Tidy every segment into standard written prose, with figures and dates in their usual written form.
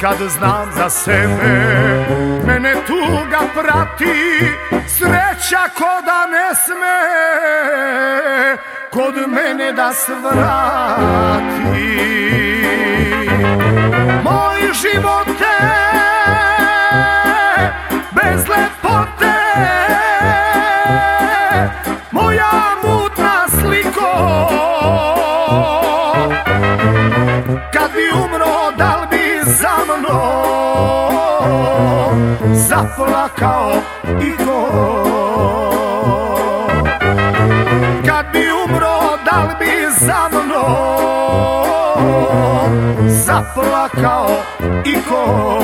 kad znam za sebe, mene tuga prati, sreća ko da ne sme kod mene da svrati. Moj živote bez lepote, moja mutna sliko, kad bi umro, da li bi za mnom zaplakao i ko? Kad bi umro, da li bi za mnom zaplakao i ko?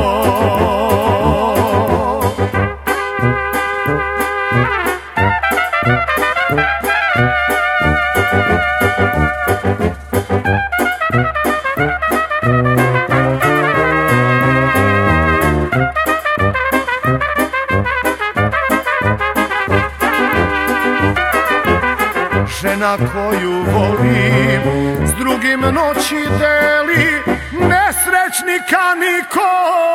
Žena koju volim s drugim noći deli, nesrećnika niko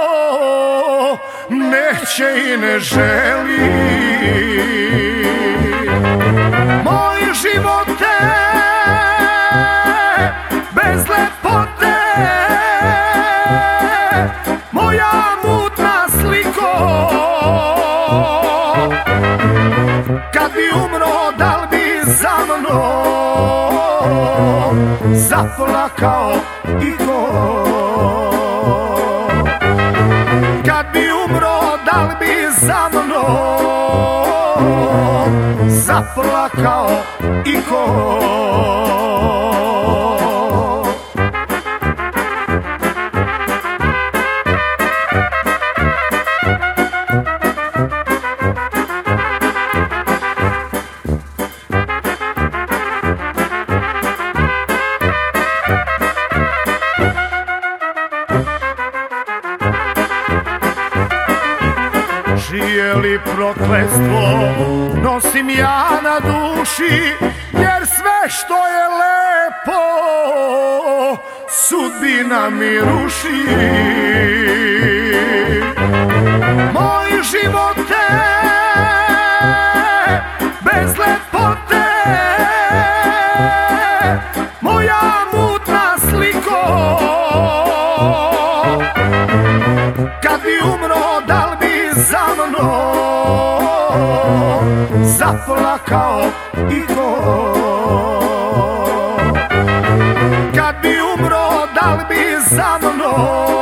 neće i ne želi. Moj živote bez lepote, moja mutna sliko, kad bi umro, da li bi za mnom zaplakao i ko? Kad bi umro, da li bi za mnom zaplakao i ko? Žije li prokletstvo nosim ja na duši, jer sve što je lepo sudbina mi ruši. Moj živote bez lepote, moja mutna sliko, kad bi umro, da li bi za mnom zaplakao i ko? Kad bi umro, da li bi za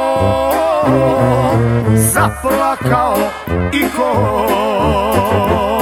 mnom zaplakao i ko?